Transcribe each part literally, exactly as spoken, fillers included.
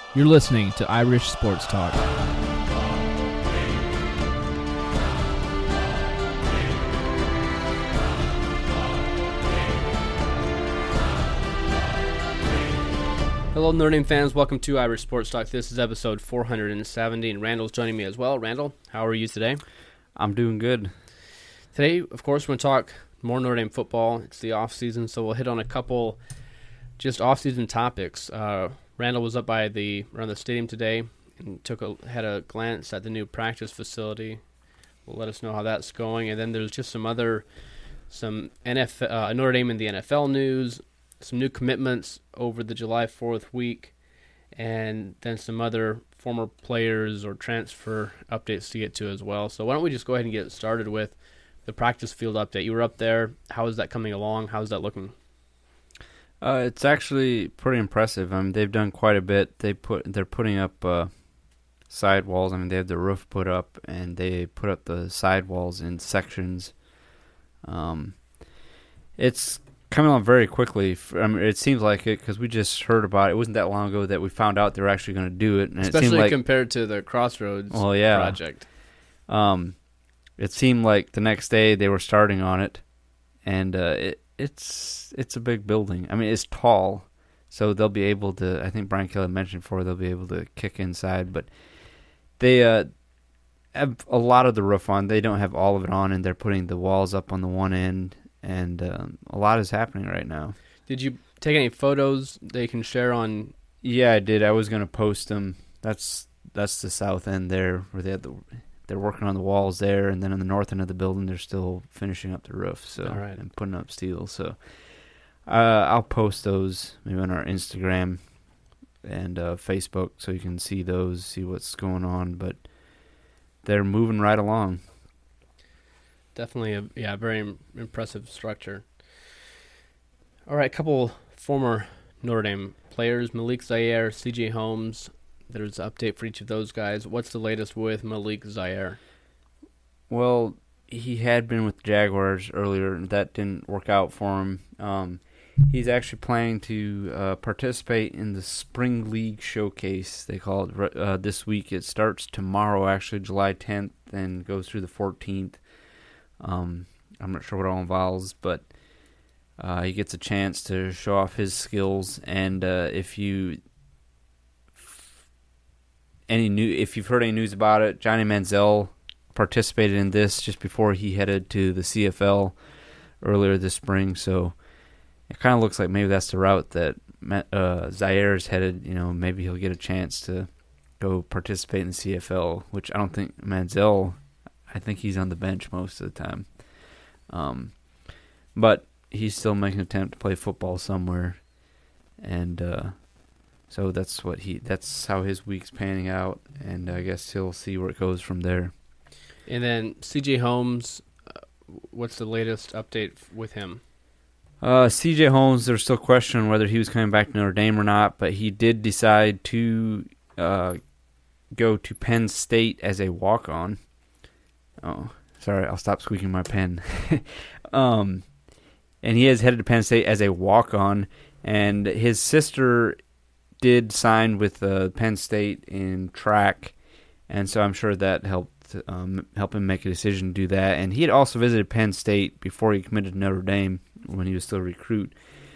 You're listening to Irish Sports Talk. Hello, Notre Dame fans. Welcome to Irish Sports Talk. This is episode four hundred seventy, and Randall's joining me as well. Randall, how are you today? I'm doing good. Today, of course, we're going to talk more Notre Dame football. It's the off-season, so we'll hit on a couple just off-season topics. Uh, Randall was up by the around the stadium today and took a, had a glance at the new practice facility. Will let us know how that's going. And then there's just some other, some N F L, uh, Notre Dame in the N F L news, some new commitments over the July fourth week, and then some other former players or transfer updates to get to as well. So why don't we just go ahead and get started with the practice field update. You were up there. How is that coming along? How is that looking? Uh, it's actually pretty impressive. I mean, they've done quite a bit. They put they're putting up uh, side walls. I mean, they have the roof put up, and they put up the side walls in sections. Um, it's coming along very quickly. I mean, it seems like it because we just heard about it. It wasn't that long ago that we found out they were actually going to do it, and especially it seemed like, compared to the Crossroads well, yeah. project. Um, it seemed like the next day they were starting on it, and uh, it it's it's a big building. I mean, it's tall, so they'll be able to. I think Brian Kelly mentioned before they'll be able to kick inside, but they uh, have a lot of the roof on. They don't have all of it on, and they're putting the walls up on the one end. And um, a lot is happening right now. Did you take any photos that you can share on? Yeah, I did. I was going to post them. That's that's the south end there, where they had the, they're working on the walls there, and then on the north end of the building, they're still finishing up the roof, so All right. and putting up steel. So uh, I'll post those maybe on our Instagram and uh, Facebook, so you can see those, see what's going on. But they're moving right along. Definitely, a yeah, very im- impressive structure. All right, a couple former Notre Dame players, Malik Zaire, C J Holmes. There's an update for each of those guys. What's the latest with Malik Zaire? Well, he had been with the Jaguars earlier, and that didn't work out for him. Um, he's actually planning to uh, participate in the Spring League Showcase, they call it, uh, this week. It starts tomorrow, actually, July tenth, and goes through the fourteenth. Um, I'm not sure what it all involves, but uh, he gets a chance to show off his skills. And uh, if you any new, if you've heard any news about it, Johnny Manziel participated in this just before he headed to the C F L earlier this spring. So it kind of looks like maybe that's the route that uh, Zaire is headed. You know, maybe he'll get a chance to go participate in the C F L, which I don't think Manziel. I think he's on the bench most of the time. Um, but he's still making an attempt to play football somewhere. And uh, so that's what he that's how his week's panning out, and I guess he'll see where it goes from there. And then C J Holmes, uh, what's the latest update f- with him? Uh, C J Holmes, there's still question whether he was coming back to Notre Dame or not, but he did decide to uh, go to Penn State as a walk-on. Oh, sorry, I'll stop squeaking my pen. um, and he has headed to Penn State as a walk-on, and his sister did sign with uh, Penn State in track, and so I'm sure that helped um, help him make a decision to do that. And he had also visited Penn State before he committed to Notre Dame when he was still a recruit.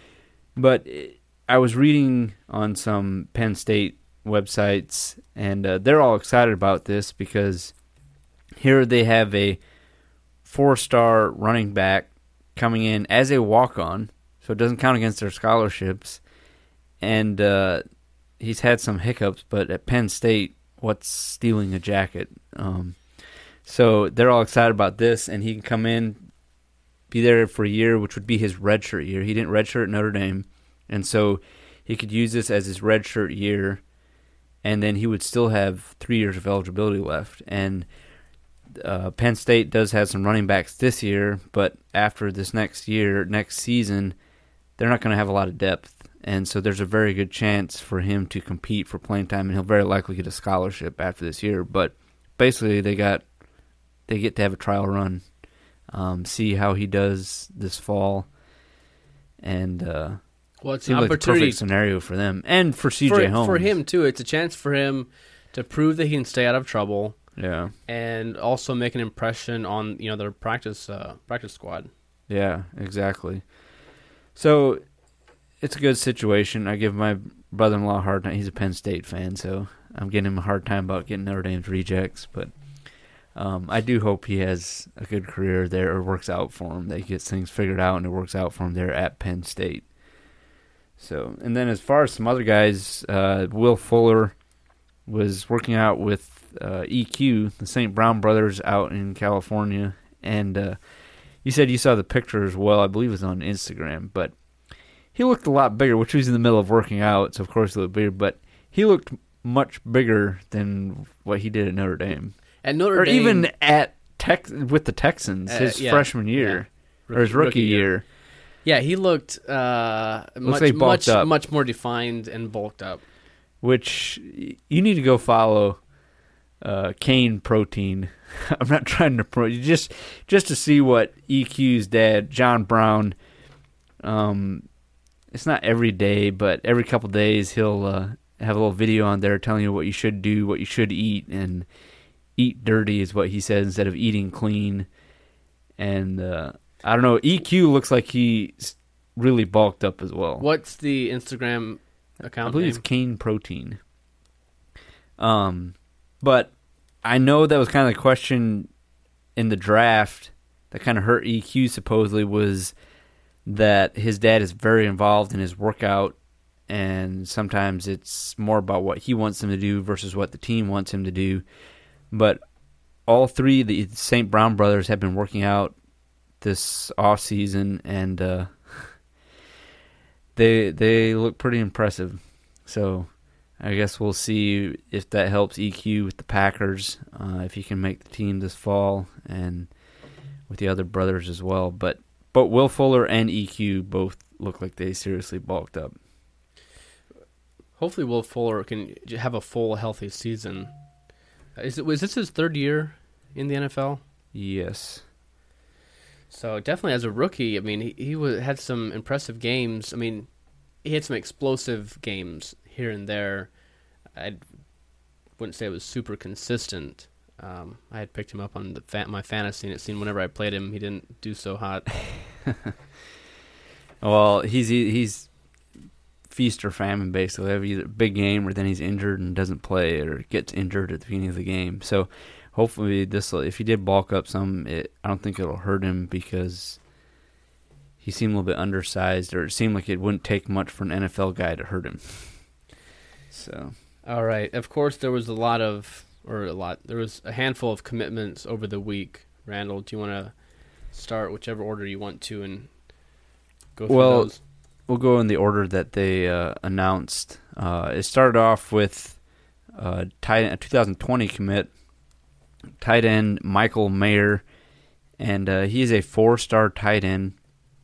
But I was reading on some Penn State websites, and uh, they're all excited about this because here they have a four-star running back coming in as a walk-on, so it doesn't count against their scholarships. And uh, he's had some hiccups, but at Penn State, what's stealing a jacket? Um, so they're all excited about this, and he can come in, be there for a year, which would be his redshirt year. He didn't redshirt at Notre Dame, and so he could use this as his redshirt year, and then he would still have three years of eligibility left. And Uh, Penn State does have some running backs this year, but after this next year, next season, they're not going to have a lot of depth. And so there's a very good chance for him to compete for playing time, and he'll very likely get a scholarship after this year. But basically, they got they get to have a trial run, um, see how he does this fall, and uh, Well, it's an Seems like the opportunity perfect scenario for them and for C J for, Holmes. for him too. It's a chance for him to prove that he can stay out of trouble. Yeah. And also make an impression on, you know, their practice uh, practice squad. Yeah, exactly. So it's a good situation. I give my brother-in-law a hard time. He's a Penn State fan, so I'm giving him a hard time about getting Notre Dame's rejects. But um, I do hope he has a good career there, or works out for him. That he gets things figured out and it works out for him there at Penn State. So, and then as far as some other guys, uh, Will Fuller was working out with uh, E Q, the Saint Brown brothers out in California. And uh, you said you saw the picture as well. I believe it was on Instagram. But he looked a lot bigger, which was in the middle of working out, so of course he looked bigger. But he looked much bigger than what he did at Notre Dame. At Notre or Dame, even at Tex with the Texans, uh, his yeah, freshman year, yeah. or his rookie, rookie year. year. Yeah, he looked uh, much, like bulked much, up. much more defined and bulked up. Which you need to go follow uh, Cane Protein. I'm not trying to pro just just to see what E Q's dad, John Brown. Um, it's not every day, but every couple days he'll uh, have a little video on there telling you what you should do, what you should eat, and eat dirty is what he says instead of eating clean. And uh, I don't know. E Q looks like he's really bulked up as well. What's the Instagram account I believe name? it's Cane Protein. Um, but I know that was kind of the question in the draft that kind of hurt E Q supposedly, was that his dad is very involved in his workout, and sometimes it's more about what he wants him to do versus what the team wants him to do. But all three of the Saint Brown brothers have been working out this off season, and uh, they they look pretty impressive. So I guess we'll see if that helps E Q with the Packers, uh, if he can make the team this fall, and with the other brothers as well. But but Will Fuller and E Q both look like they seriously bulked up. Hopefully Will Fuller can j- have a full, healthy season. Is it was this his third year in the N F L? Yes. So definitely as a rookie, I mean, he, he was, had some impressive games. I mean, he had some explosive games here and there. I wouldn't say it was super consistent. Um, I had picked him up on the fa- my fantasy, and it seemed whenever I played him, he didn't do so hot. Well, he's he's feast or famine, basically. Have either a big game, or then he's injured and doesn't play, or gets injured at the beginning of the game. So hopefully this, if he did bulk up some, it, I don't think it'll hurt him, because he seemed a little bit undersized, or it seemed like it wouldn't take much for an N F L guy to hurt him. So, All right. Of course, there was a lot of, or a lot, there was a handful of commitments over the week. Randall, do you want to start whichever order you want to and go through Well, those? We'll go in the order that they uh, announced. Uh, it started off with uh, tight, a two thousand twenty commit, tight end Michael Mayer, and uh, he is a four-star tight end,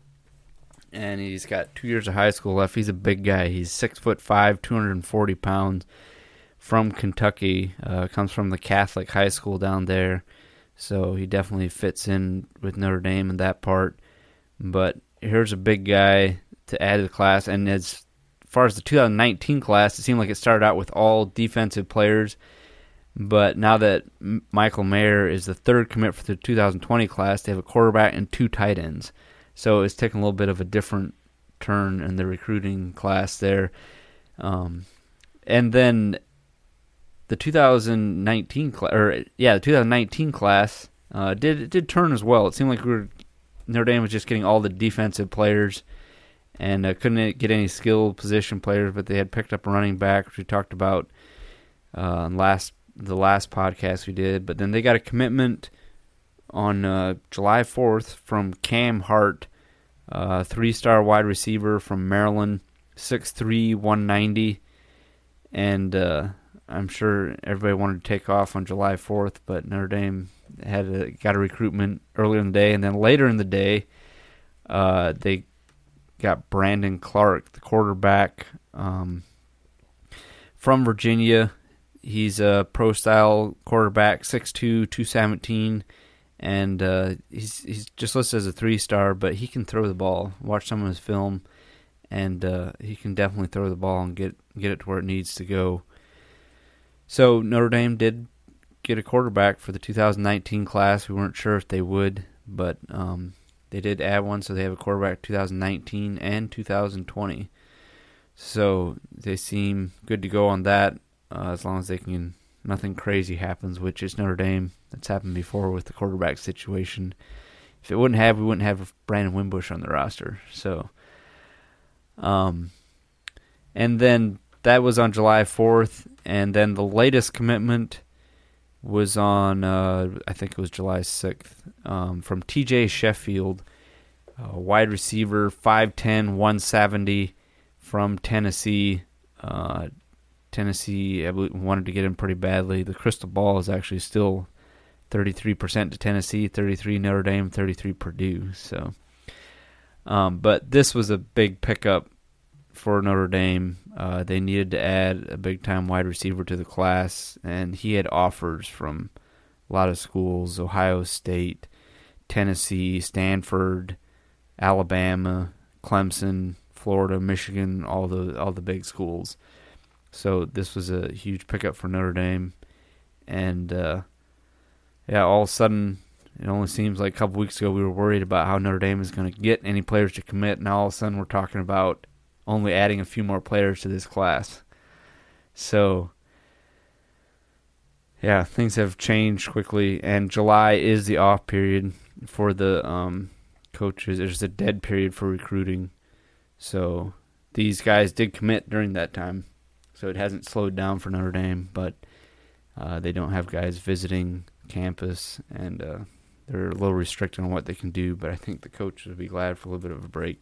and he's got two years of high school left. He's a big guy. He's six foot five, two hundred forty pounds, from Kentucky. Uh, comes from the Catholic high school down there, so he definitely fits in with Notre Dame in that part. But here's a big guy to add to the class, and as far as the two thousand nineteen class, it seemed like it started out with all defensive players, but now that M- Michael Mayer is the third commit for the two thousand twenty class, they have a quarterback and two tight ends, so it's taken a little bit of a different turn in the recruiting class there. Um, and then the two thousand nineteen class, or yeah, the two thousand nineteen class uh, did it did turn as well. It seemed like we were Notre Dame was just getting all the defensive players, and uh, couldn't get any skill position players, but they had picked up a running back, which we talked about uh, on last the last podcast we did. But then they got a commitment on uh, July fourth from Cam Hart, uh, three-star wide receiver from Maryland, six three, one ninety, and uh, I'm sure everybody wanted to take off on July fourth, but Notre Dame had a, got a recruitment earlier in the day, and then later in the day, uh, they got Brandon Clark, the quarterback um, from Virginia. He's a pro-style quarterback, six two, two seventeen, and uh, he's he's just listed as a three-star, but he can throw the ball. Watch some of his film, and uh, he can definitely throw the ball and get get it to where it needs to go. So Notre Dame did get a quarterback for the two thousand nineteen class. We weren't sure if they would, but um, they did add one, so they have a quarterback two thousand nineteen and two thousand twenty. So they seem good to go on that, uh, as long as they can. Nothing crazy happens, which is Notre Dame. That's happened before with the quarterback situation. If it wouldn't have, we wouldn't have Brandon Wimbush on the roster. So, um, and then that was on July fourth, and then the latest commitment was on, uh, I think it was July sixth, um, from T J Sheffield, a wide receiver, five ten, one seventy, from Tennessee. Uh, Tennessee I believe, wanted to get him pretty badly. The crystal ball is actually still thirty-three percent to Tennessee, thirty-three Notre Dame, thirty-three Purdue. So, um, but this was a big pickup for Notre Dame. Uh, they needed to add a big-time wide receiver to the class, and he had offers from a lot of schools: Ohio State, Tennessee, Stanford, Alabama, Clemson, Florida, Michigan, all the all the big schools. So this was a huge pickup for Notre Dame, and uh, yeah, all of a sudden, it only seems like a couple weeks ago we were worried about how Notre Dame is going to get any players to commit, and all of a sudden we're talking about only adding a few more players to this class. So, yeah, things have changed quickly, and July is the off period for the um, coaches. There's a dead period for recruiting, so these guys did commit during that time. So it hasn't slowed down for Notre Dame, but uh, they don't have guys visiting campus, and uh, they're a little restricted on what they can do, but I think the coaches would be glad for a little bit of a break.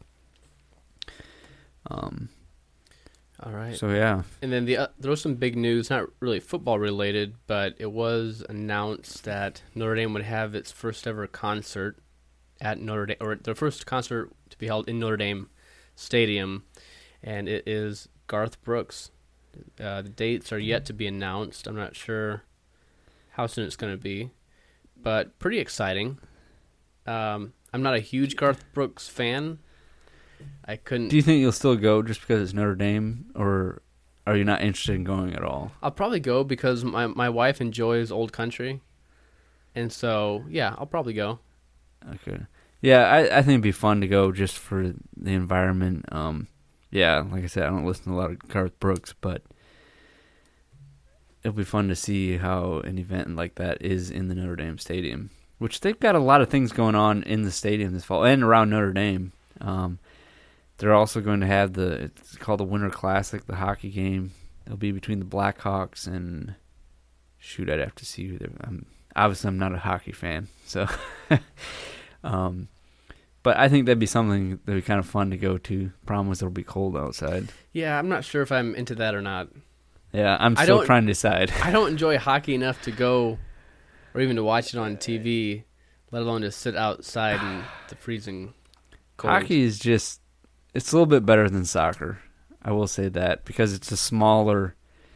Um. All right. So, yeah. And then the uh, there was some big news, not really football related, but it was announced that Notre Dame would have its first ever concert at Notre Dame, or their first concert to be held in Notre Dame Stadium, and it is Garth Brooks. Uh, the dates are yet to be announced. I'm not sure how soon it's going to be, but pretty exciting. Um, I'm not a huge Garth Brooks fan. I couldn't. Do you think you'll still go just because it's Notre Dame, or are you not interested in going at all? I'll probably go because my my wife enjoys old country, and so yeah, I'll probably go. Okay. Yeah, I, I think it'd be fun to go just for the environment. Um, yeah, like I said, I don't listen to a lot of Garth Brooks, but it'll be fun to see how an event like that is in the Notre Dame Stadium, which they've got a lot of things going on in the stadium this fall and around Notre Dame. Um, they're also going to have the, it's called the Winter Classic, the hockey game. It'll be between the Blackhawks and, shoot, I'd have to see who they're, I'm, obviously I'm not a hockey fan, so, um, but I think that'd be something that'd be kind of fun to go to. Problem is it'll be cold outside. Yeah, I'm not sure if I'm into that or not. Yeah, I'm I still don't- trying to decide. I don't enjoy hockey enough to go, or even to watch it on T V, let alone to sit outside in the freezing cold. Hockey is just, it's a little bit better than soccer. I will say that, because it's a smaller,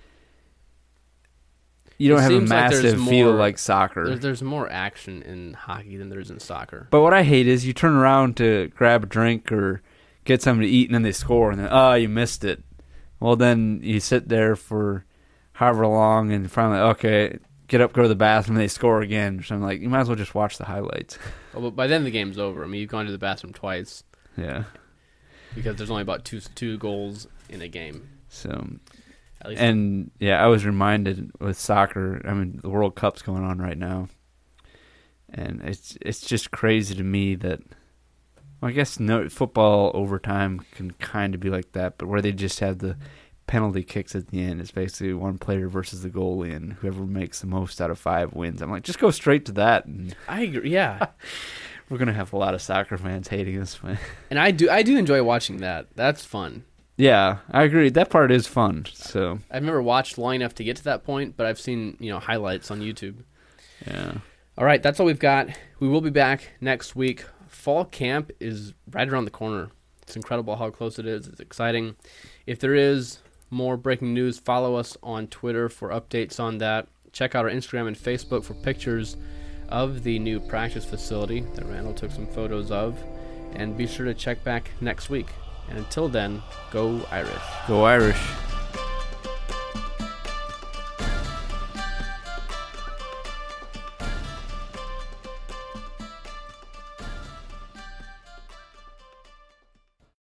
you don't It have a seems like there's massive feel more- like soccer. There's, there's more action in hockey than there is in soccer. But what I hate is you turn around to grab a drink or get something to eat, and then they score, and then, oh, you missed it. Well, then you sit there for however long, and finally, okay, get up, go to the bathroom, and they score again. So I'm like, you might as well just watch the highlights. Well, but by then the game's over. I mean, you've gone to the bathroom twice Yeah. because there's only about two two goals in a game. So, At least and yeah, I was reminded with soccer. I mean, the World Cup's going on right now, and it's it's just crazy to me that. Well, I guess no football overtime can kind of be like that, but where they just have the penalty kicks at the end, it's basically one player versus the goalie, and whoever makes the most out of five wins. I'm like, just go straight to that. And I agree. Yeah, we're gonna have a lot of soccer fans hating us. and I do I do enjoy watching that. That's fun. Yeah, I agree. That part is fun. So I've never watched long enough to get to that point, but I've seen you know highlights on YouTube. yeah, All right, that's all we've got. We will be back next week. Fall camp is right around the corner. It's incredible how close it is. It's exciting. If there is more breaking news, follow us on Twitter for updates on that. Check out our Instagram and Facebook for pictures of the new practice facility that Randall took some photos of. And be sure to check back next week. And until then, go Irish. Go Irish.